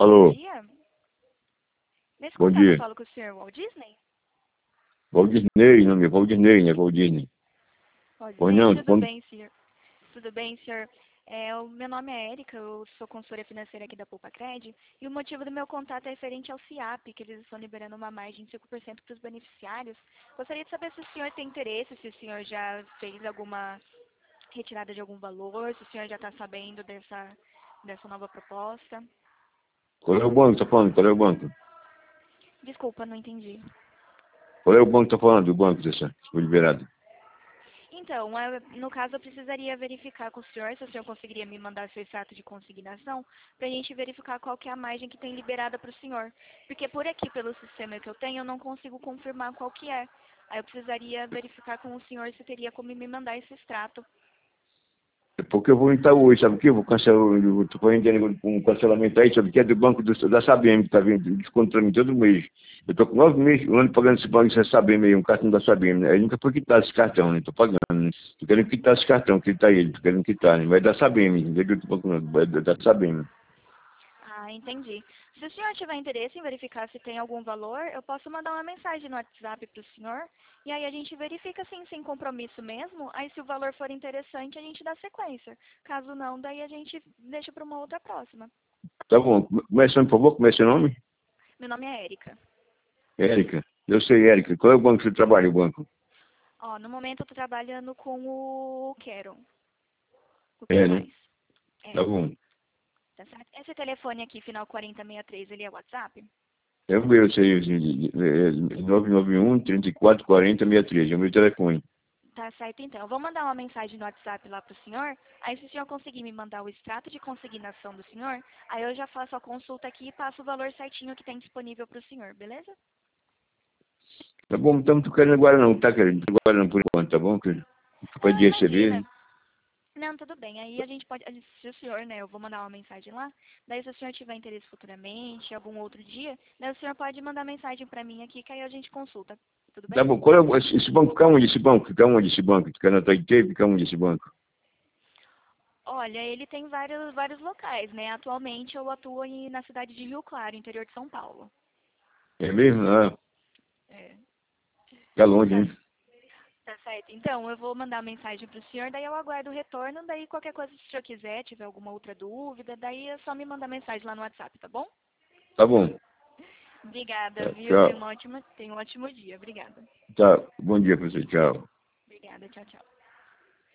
Bom Alô, dia. Nesse bom contato eu dia. falo com o senhor Walt Disney? Walt Disney, nome é Walt Disney, né? Walt Disney. Walt Pois Disney, não, tudo bem, senhor? Tudo bem, senhor? O meu nome é Érica, eu sou consultora financeira aqui da Poupacred, e o motivo do meu contato é referente ao CIAP, que eles estão liberando uma margem de 5% para os beneficiários. Gostaria de saber se o senhor tem interesse, se o senhor já fez alguma retirada de algum valor, se o senhor já está sabendo dessa nova proposta. qual é o banco que tá falando? Qual é o banco? Desculpa, não entendi. Qual é o banco que tá falando? O banco dessa, foi liberado. Então, no caso, eu precisaria verificar com o senhor, se o senhor conseguiria me mandar seu extrato de consignação, para a gente verificar qual que é a margem que tem liberada para o senhor. Porque por aqui, pelo sistema que eu tenho, eu não consigo confirmar qual que é. Aí eu precisaria verificar com o senhor se teria como me mandar esse extrato. É porque eu vou entrar hoje, sabe o quê? Eu vou cancelar, eu tô fazendo um cancelamento aí, sabe o que é do banco da Sabem, que tá vindo desconto pra mim todo mês. Eu tô com 9 meses, um ano pagando esse banco, essa Sabem aí, um cartão da Sabem, né? Aí nunca foi quitar esse cartão, né? Tô pagando, né? Tô querendo quitar esse cartão, que tá ele, tô querendo quitar, né? Vai dar Sabem, não vai do outro banco não, vai dar Sabem. Ah, entendi. Se o senhor tiver interesse em verificar se tem algum valor, eu posso mandar uma mensagem no WhatsApp para o senhor. E aí a gente verifica assim, sem compromisso mesmo. Aí se o valor for interessante, a gente dá sequência. Caso não, daí a gente deixa para uma outra próxima. Tá bom, começando, por favor, como é seu nome? Meu nome é Érica. Érica. Eu sei, Érica. Qual é o banco que você trabalha, o banco? Ó, no momento eu tô trabalhando com o Quero. O que É, né? mais? Tá É, bom. tá certo? Esse telefone aqui, final 4063, ele é WhatsApp? É o meu, sei, 991 34 40 63, é o meu telefone. Tá certo, então. Eu vou mandar uma mensagem no WhatsApp lá pro senhor. Aí, se o senhor conseguir me mandar o extrato de consignação do senhor, aí eu já faço a consulta aqui e passo o valor certinho que tem disponível pro senhor, beleza? Tá bom, estamos querendo agora não, tá querendo agora não por enquanto, tá bom, querido? Não, Pode imagina. receber. Não, tudo bem. Aí a gente pode, se o senhor, né, eu vou mandar uma mensagem lá. Daí, se o senhor tiver interesse futuramente, algum outro dia, daí o senhor pode mandar mensagem pra mim aqui, que aí a gente consulta. Tudo Tá bem? bom, qual é esse banco? Fica onde esse banco? Fica onde esse banco? Tu quer anotar inteiro? Fica onde esse banco? Olha, ele tem vários locais, né? Atualmente eu atuo na cidade de Rio Claro, interior de São Paulo. É mesmo? Ah, É. fica longe, Tá, hein? tá certo. Então, eu vou mandar mensagem pro senhor, daí eu aguardo o retorno, daí qualquer coisa, se o senhor quiser, tiver alguma outra dúvida, daí é só me mandar mensagem lá no WhatsApp, tá bom? Tá bom. Obrigada, Tá, viu? tchau. Tenha um ótimo dia. Obrigada. Tá, bom dia pra você, tchau. Obrigada, tchau, tchau.